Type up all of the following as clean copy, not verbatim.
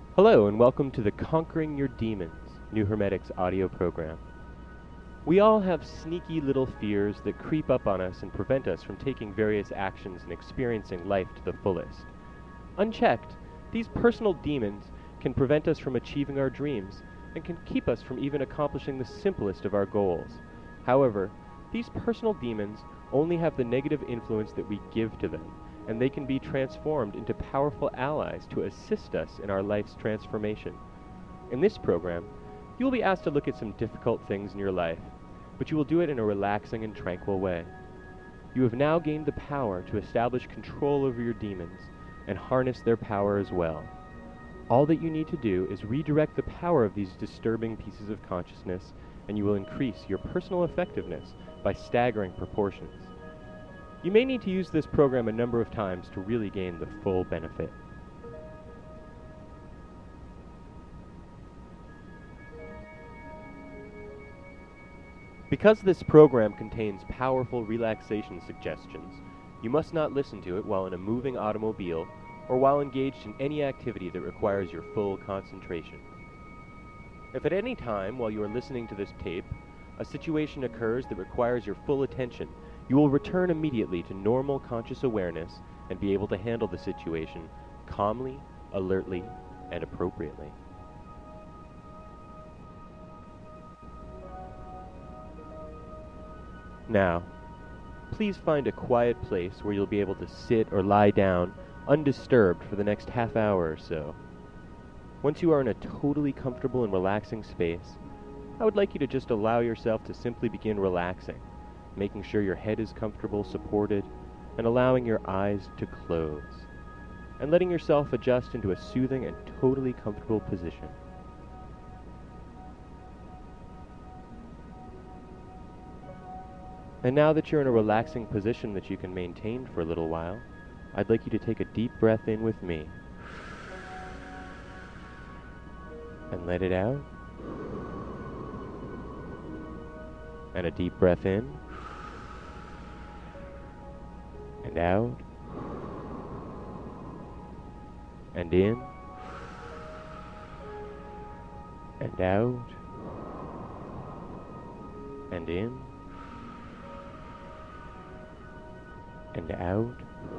Hello and welcome to the Conquering Your Demons, New Hermetics audio program. We all have sneaky little fears that creep up on us and prevent us from taking various actions and experiencing life to the fullest. Unchecked, these personal demons can prevent us from achieving our dreams and can keep us from even accomplishing the simplest of our goals. However, these personal demons only have the negative influence that we give to them, and they can be transformed into powerful allies to assist us in our life's transformation. In this program, you will be asked to look at some difficult things in your life, but you will do it in a relaxing and tranquil way. You have now gained the power to establish control over your demons and harness their power as well. All that you need to do is redirect the power of these disturbing pieces of consciousness, and you will increase your personal effectiveness by staggering proportions. You may need to use this program a number of times to really gain the full benefit. Because this program contains powerful relaxation suggestions, you must not listen to it while in a moving automobile or while engaged in any activity that requires your full concentration. If at any time while you are listening to this tape, a situation occurs that requires your full attention, you will return immediately to normal conscious awareness and be able to handle the situation calmly, alertly, and appropriately. Now, please find a quiet place where you'll be able to sit or lie down undisturbed for the next half hour or so. Once you are in a totally comfortable and relaxing space, I would like you to just allow yourself to simply begin relaxing, making sure your head is comfortable, supported, and allowing your eyes to close, and letting yourself adjust into a soothing and totally comfortable position. And now that you're in a relaxing position that you can maintain for a little while, I'd like you to take a deep breath in with me, and let it out, and a deep breath in, and out, and in, and out, and in, and out,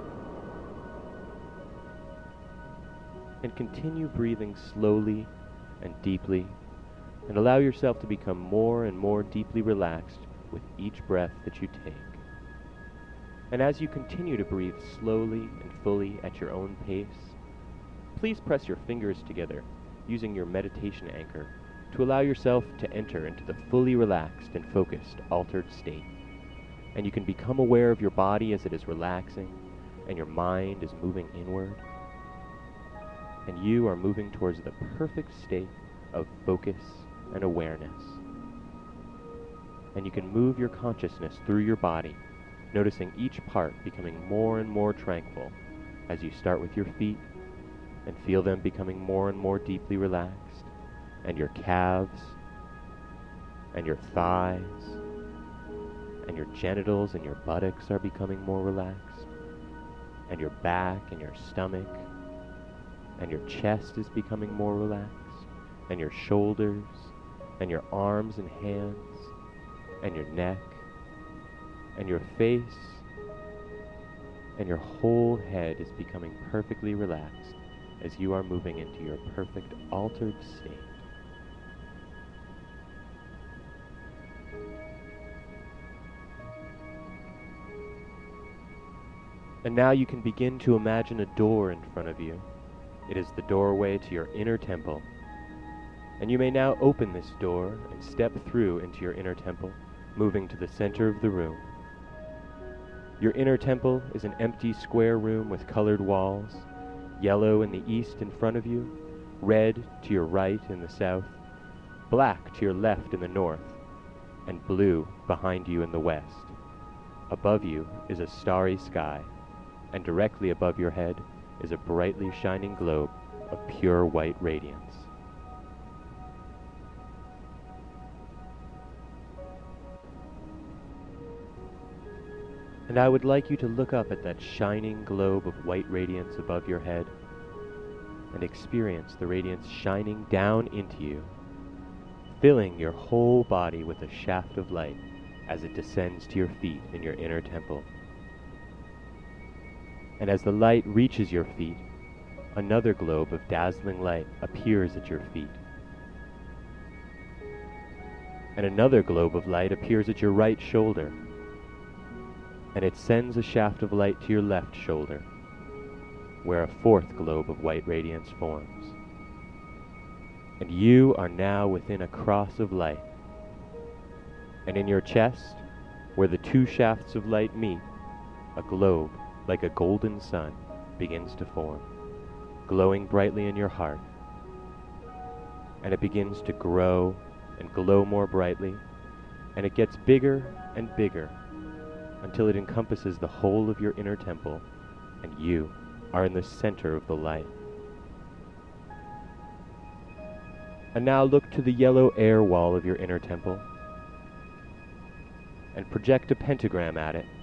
and continue breathing slowly and deeply, and allow yourself to become more and more deeply relaxed with each breath that you take. And as you continue to breathe slowly and fully at your own pace, please press your fingers together using your meditation anchor to allow yourself to enter into the fully relaxed and focused altered state. And you can become aware of your body as it is relaxing and your mind is moving inward. And you are moving towards the perfect state of focus and awareness. And you can move your consciousness through your body, noticing each part becoming more and more tranquil as you start with your feet and feel them becoming more and more deeply relaxed, and your calves, and your thighs, and your genitals and your buttocks are becoming more relaxed, and your back and your stomach, and your chest is becoming more relaxed, and your shoulders, and your arms and hands, and your neck, and your face, and your whole head is becoming perfectly relaxed as you are moving into your perfect altered state. And now you can begin to imagine a door in front of you. It is the doorway to your inner temple. And you may now open this door and step through into your inner temple, moving to the center of the room. Your inner temple is an empty square room with colored walls, yellow in the east in front of you, red to your right in the south, black to your left in the north, and blue behind you in the west. Above you is a starry sky, and directly above your head is a brightly shining globe of pure white radiance. And I would like you to look up at that shining globe of white radiance above your head and experience the radiance shining down into you, filling your whole body with a shaft of light as it descends to your feet in your inner temple. And as the light reaches your feet, another globe of dazzling light appears at your feet. And another globe of light appears at your right shoulder, and it sends a shaft of light to your left shoulder, where a fourth globe of white radiance forms. And you are now within a cross of light, and in your chest, where the two shafts of light meet, a globe like a golden sun begins to form, glowing brightly in your heart, and it begins to grow and glow more brightly, and it gets bigger and bigger until it encompasses the whole of your inner temple, and you are in the center of the light. And now look to the yellow air wall of your inner temple and project a pentagram at it,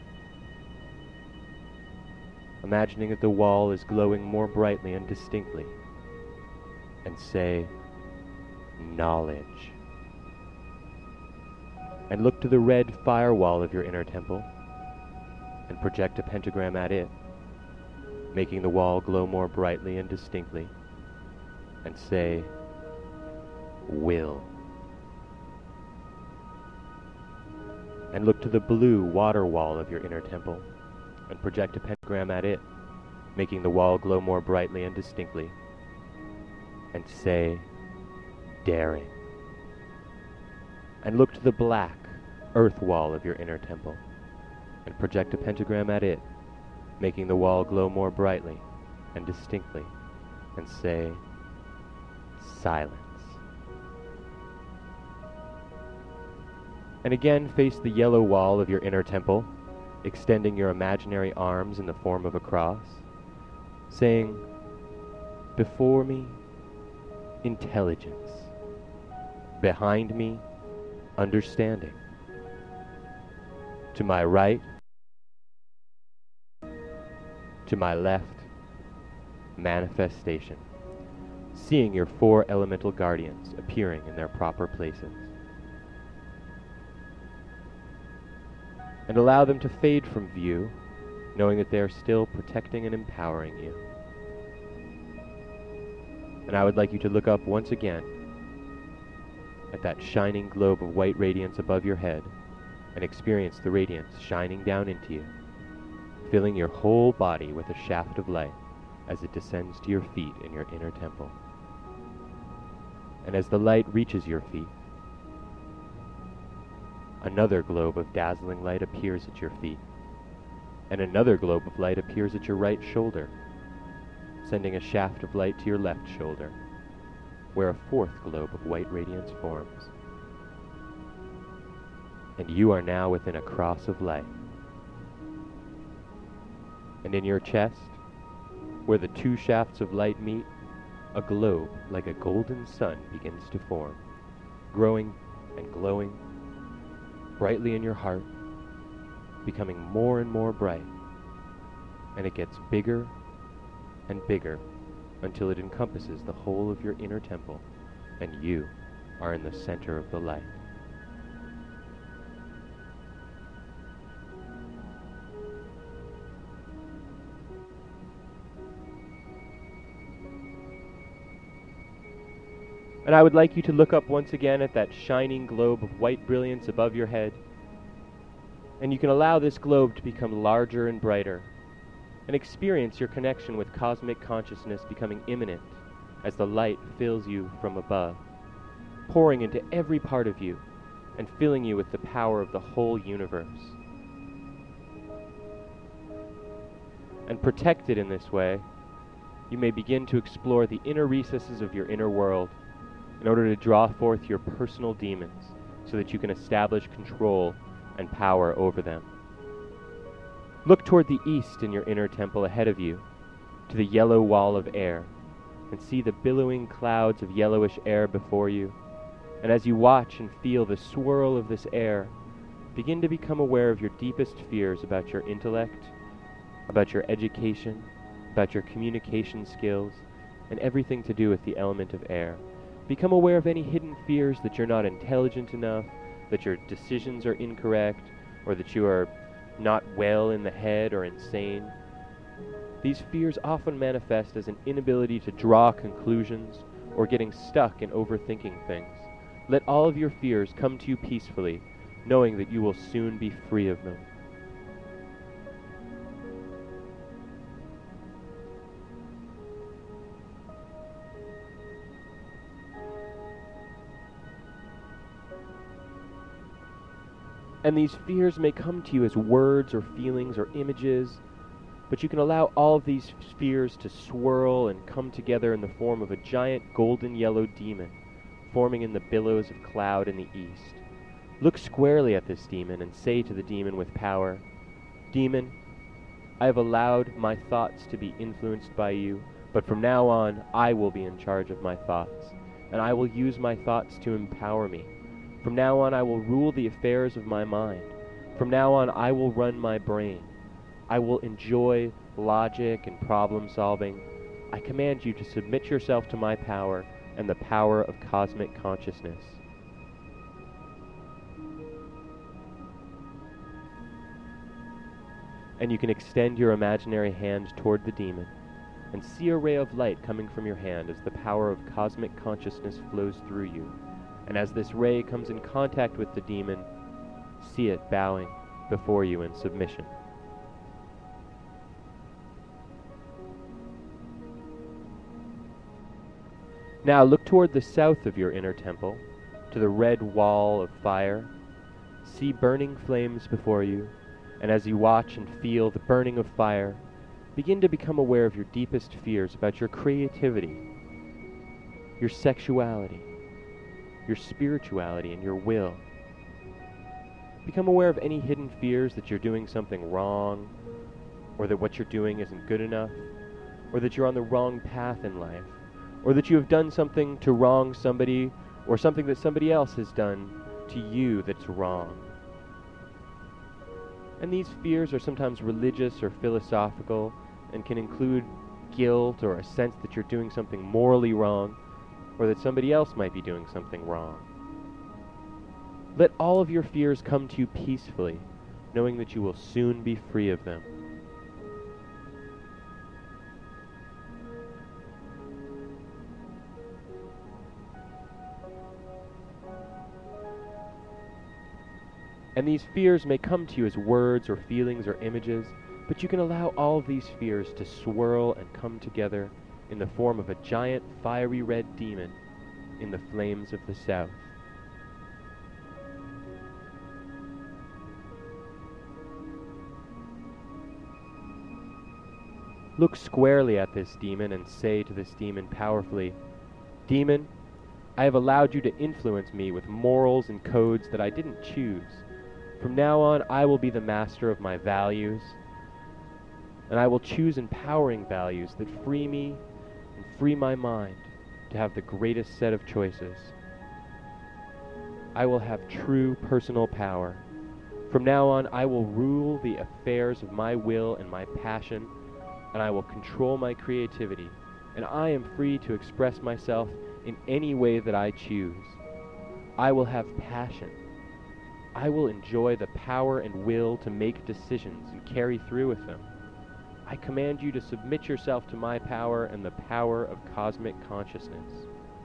imagining that the wall is glowing more brightly and distinctly, and say, knowledge. And look to the red firewall of your inner temple and project a pentagram at it, making the wall glow more brightly and distinctly, and say, will. And look to the blue water wall of your inner temple and project a pentagram at it, making the wall glow more brightly and distinctly, and say, daring. And look to the black earth wall of your inner temple and project a pentagram at it, making the wall glow more brightly and distinctly, and say, silence. And again face the yellow wall of your inner temple, extending your imaginary arms in the form of a cross, saying, before me, intelligence. Behind me, understanding. To my right, to my left, manifestation. Seeing your four elemental guardians appearing in their proper places. And allow them to fade from view, knowing that they are still protecting and empowering you. And I would like you to look up once again at that shining globe of white radiance above your head and experience the radiance shining down into you, filling your whole body with a shaft of light as it descends to your feet in your inner temple. And as the light reaches your feet, another globe of dazzling light appears at your feet, and another globe of light appears at your right shoulder, sending a shaft of light to your left shoulder, where a fourth globe of white radiance forms. And you are now within a cross of light. And in your chest, where the two shafts of light meet, a globe like a golden sun begins to form, growing and glowing brightly in your heart, becoming more and more bright, and it gets bigger and bigger until it encompasses the whole of your inner temple, and you are in the center of the light. And I would like you to look up once again at that shining globe of white brilliance above your head. And you can allow this globe to become larger and brighter, and experience your connection with cosmic consciousness becoming imminent as the light fills you from above, pouring into every part of you and filling you with the power of the whole universe. And protected in this way, you may begin to explore the inner recesses of your inner world in order to draw forth your personal demons so that you can establish control and power over them. Look toward the east in your inner temple ahead of you, to the yellow wall of air, and see the billowing clouds of yellowish air before you. And as you watch and feel the swirl of this air, begin to become aware of your deepest fears about your intellect, about your education, about your communication skills, and everything to do with the element of air. Become aware of any hidden fears that you're not intelligent enough, that your decisions are incorrect, or that you are not well in the head or insane. These fears often manifest as an inability to draw conclusions or getting stuck in overthinking things. Let all of your fears come to you peacefully, knowing that you will soon be free of them. And these fears may come to you as words or feelings or images, but you can allow all of these fears to swirl and come together in the form of a giant golden yellow demon, forming in the billows of cloud in the east. Look squarely at this demon and say to the demon with power, "Demon, I have allowed my thoughts to be influenced by you, but from now on I will be in charge of my thoughts, and I will use my thoughts to empower me. From now on I will rule the affairs of my mind. From now on I will run my brain. I will enjoy logic and problem solving. I command you to submit yourself to my power and the power of cosmic consciousness." And you can extend your imaginary hand toward the demon and see a ray of light coming from your hand as the power of cosmic consciousness flows through you. And as this ray comes in contact with the demon, see it bowing before you in submission. Now look toward the south of your inner temple, to the red wall of fire. See burning flames before you, and as you watch and feel the burning of fire, begin to become aware of your deepest fears about your creativity, your sexuality, your spirituality, and your will. Become aware of any hidden fears that you're doing something wrong, or that what you're doing isn't good enough, or that you're on the wrong path in life, or that you have done something to wrong somebody, or something that somebody else has done to you that's wrong. And these fears are sometimes religious or philosophical, and can include guilt or a sense that you're doing something morally wrong, or that somebody else might be doing something wrong. Let all of your fears come to you peacefully, knowing that you will soon be free of them. And these fears may come to you as words or feelings or images, but you can allow all of these fears to swirl and come together in the form of a giant fiery red demon in the flames of the south. Look squarely at this demon and say to this demon powerfully, "Demon, I have allowed you to influence me with morals and codes that I didn't choose. From now on, I will be the master of my values, and I will choose empowering values that free me and free my mind to have the greatest set of choices. I will have true personal power. From now on, I will rule the affairs of my will and my passion, and I will control my creativity, and I am free to express myself in any way that I choose. I will have passion. I will enjoy the power and will to make decisions and carry through with them. I command you to submit yourself to my power and the power of cosmic consciousness."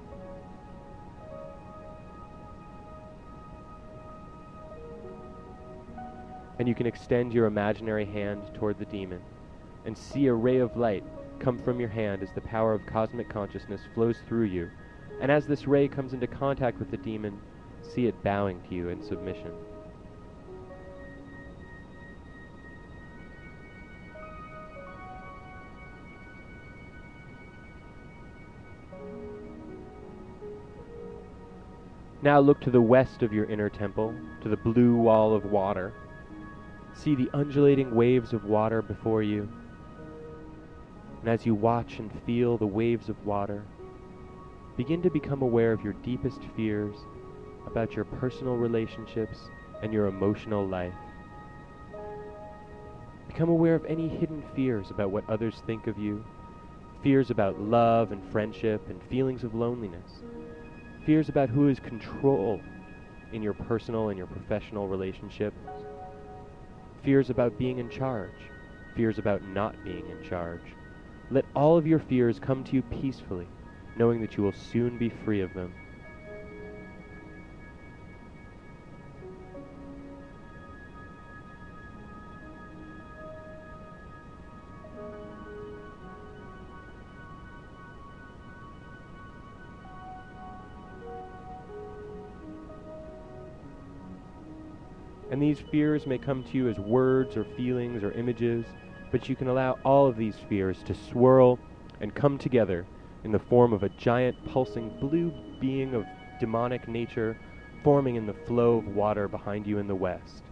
And you can extend your imaginary hand toward the demon and see a ray of light come from your hand as the power of cosmic consciousness flows through you. And as this ray comes into contact with the demon, see it bowing to you in submission. Now look to the west of your inner temple, to the blue wall of water. See the undulating waves of water before you. And as you watch and feel the waves of water, begin to become aware of your deepest fears about your personal relationships and your emotional life. Become aware of any hidden fears about what others think of you, fears about love and friendship and feelings of loneliness, fears about who is control in your personal and your professional relationships, fears about being in charge, fears about not being in charge. Let all of your fears come to you peacefully, knowing that you will soon be free of them. And these fears may come to you as words or feelings or images, but you can allow all of these fears to swirl and come together in the form of a giant pulsing blue being of demonic nature forming in the flow of water behind you in the west.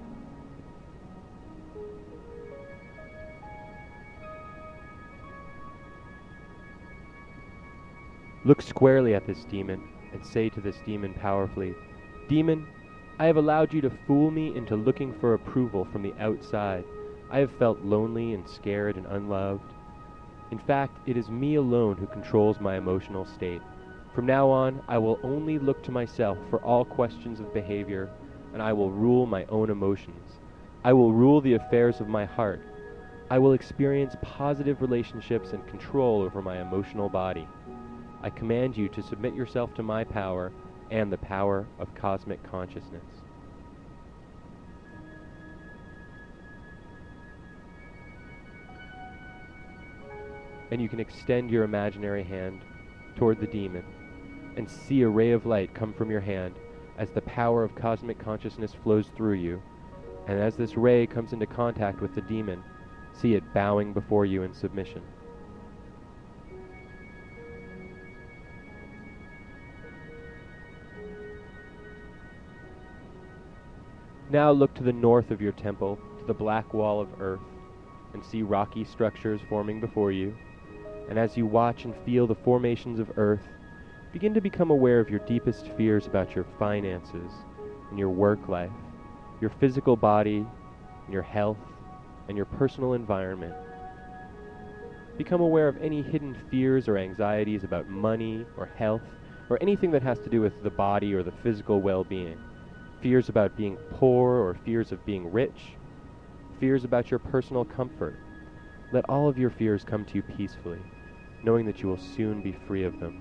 Look squarely at this demon and say to this demon powerfully, "Demon, I have allowed you to fool me into looking for approval from the outside. I have felt lonely and scared and unloved. In fact, it is me alone who controls my emotional state. From now on, I will only look to myself for all questions of behavior, and I will rule my own emotions. I will rule the affairs of my heart. I will experience positive relationships and control over my emotional body. I command you to submit yourself to my power and the power of cosmic consciousness." And you can extend your imaginary hand toward the demon and see a ray of light come from your hand as the power of cosmic consciousness flows through you. And as this ray comes into contact with the demon, see it bowing before you in submission. Now look to the north of your temple, to the black wall of earth, and see rocky structures forming before you. And as you watch and feel the formations of earth, begin to become aware of your deepest fears about your finances and your work life, your physical body, and your health, and your personal environment. Become aware of any hidden fears or anxieties about money or health or anything that has to do with the body or the physical well-being. Fears about being poor or fears of being rich, fears about your personal comfort. Let all of your fears come to you peacefully, knowing that you will soon be free of them.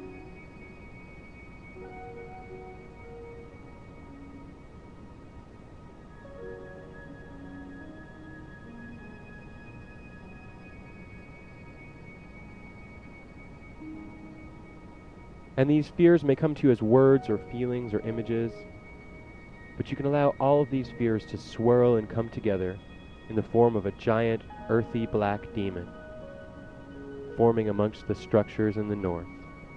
And these fears may come to you as words or feelings or images, but you can allow all of these fears to swirl and come together in the form of a giant, earthy black demon forming amongst the structures in the north.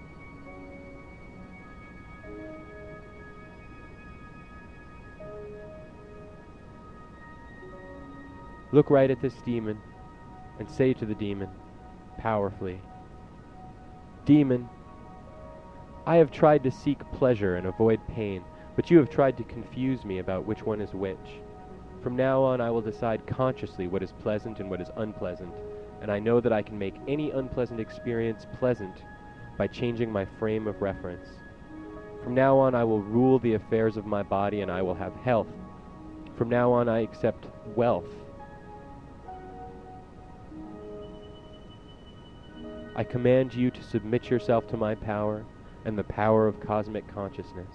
Look right at this demon and say to the demon, powerfully, "Demon, I have tried to seek pleasure and avoid pain, but you have tried to confuse me about which one is which. From now on, I will decide consciously what is pleasant and what is unpleasant, and I know that I can make any unpleasant experience pleasant by changing my frame of reference. From now on, I will rule the affairs of my body and I will have health. From now on, I accept wealth. I command you to submit yourself to my power and the power of cosmic consciousness."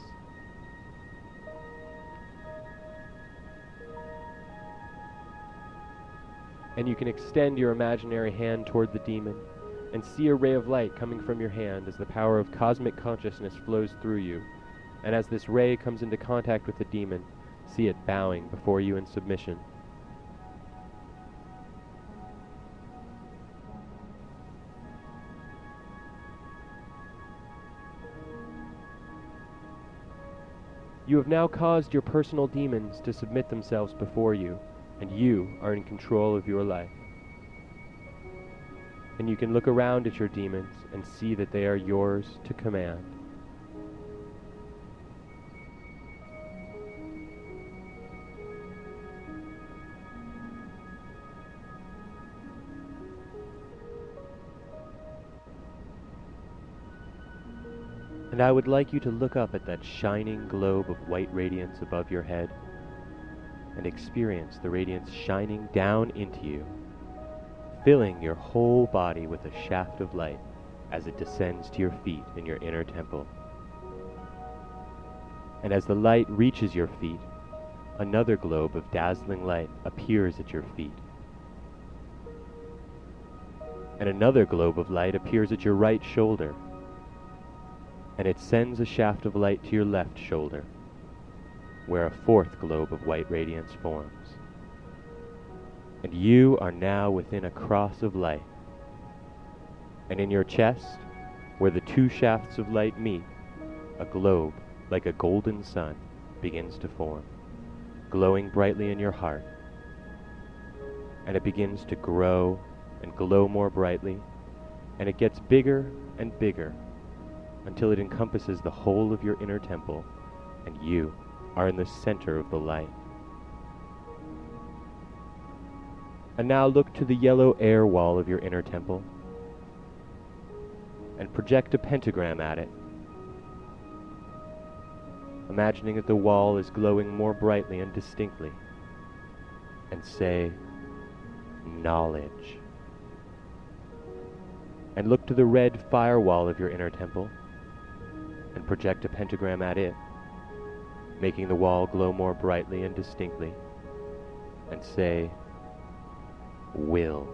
And you can extend your imaginary hand toward the demon and see a ray of light coming from your hand as the power of cosmic consciousness flows through you. And as this ray comes into contact with the demon, see it bowing before you in submission. You have now caused your personal demons to submit themselves before you, and you are in control of your life. And you can look around at your demons and see that they are yours to command. And I would like you to look up at that shining globe of white radiance above your head and experience the radiance shining down into you, filling your whole body with a shaft of light as it descends to your feet in your inner temple. And as the light reaches your feet, another globe of dazzling light appears at your feet. And another globe of light appears at your right shoulder, and it sends a shaft of light to your left shoulder, where a fourth globe of white radiance forms. And you are now within a cross of light. And in your chest, where the two shafts of light meet, a globe like a golden sun begins to form, glowing brightly in your heart. And it begins to grow and glow more brightly, and it gets bigger and bigger until it encompasses the whole of your inner temple, and you are in the center of the light. And now look to the yellow air wall of your inner temple and project a pentagram at it, imagining that the wall is glowing more brightly and distinctly, and say, knowledge. And look to the red firewall of your inner temple and project a pentagram at it, making the wall glow more brightly and distinctly, and say, will.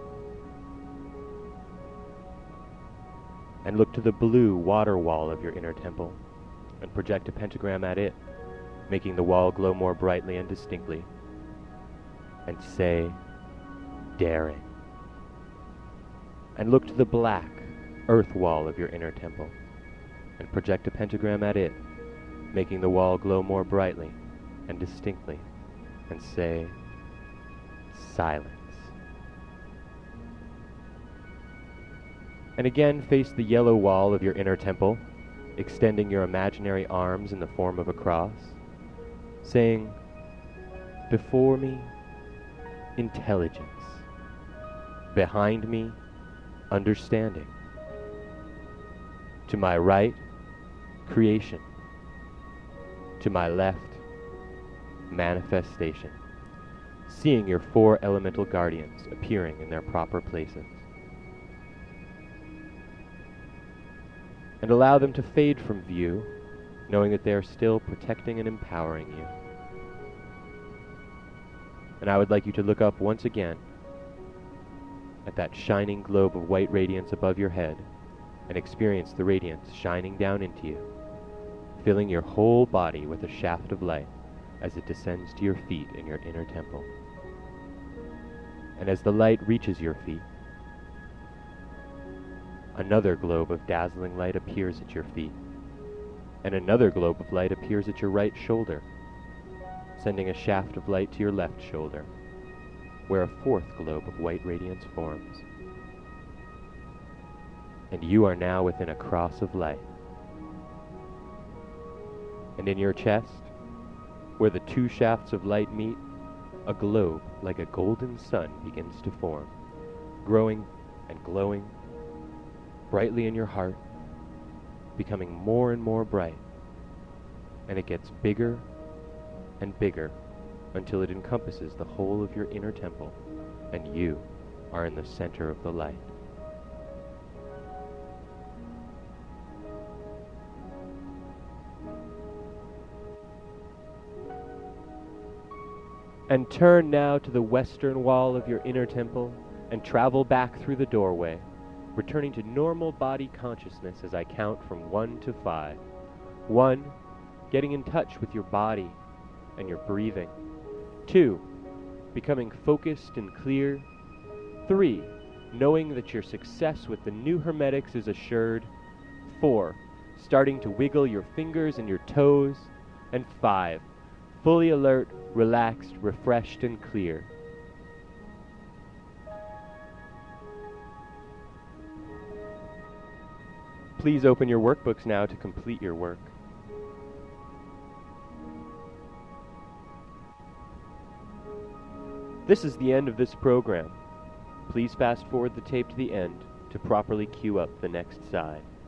And look to the blue water wall of your inner temple and project a pentagram at it, making the wall glow more brightly and distinctly, and say, daring. And look to the black earth wall of your inner temple and project a pentagram at it, making the wall glow more brightly and distinctly, and say, silence. And again face the yellow wall of your inner temple, extending your imaginary arms in the form of a cross, saying, before me, intelligence. Behind me, understanding. To my right, creation. To my left, manifestation. Seeing your four elemental guardians appearing in their proper places. And allow them to fade from view, knowing that they are still protecting and empowering you. And I would like you to look up once again at that shining globe of white radiance above your head and experience the radiance shining down into you, filling your whole body with a shaft of light as it descends to your feet in your inner temple. And as the light reaches your feet, another globe of dazzling light appears at your feet, and another globe of light appears at your right shoulder, sending a shaft of light to your left shoulder, where a fourth globe of white radiance forms. And you are now within a cross of light. And in your chest, where the two shafts of light meet, a globe like a golden sun begins to form, growing and glowing brightly in your heart, becoming more and more bright, and it gets bigger and bigger until it encompasses the whole of your inner temple, and you are in the center of the light. And turn now to the western wall of your inner temple and travel back through the doorway, returning to normal body consciousness as I count from 1 to 5. 1, getting in touch with your body and your breathing. 2, becoming focused and clear. 3, knowing that your success with the new Hermetics is assured. 4, starting to wiggle your fingers and your toes. And 5, fully alert, relaxed, refreshed, and clear. Please open your workbooks now to complete your work. This is the end of this program. Please fast forward the tape to the end to properly cue up the next side.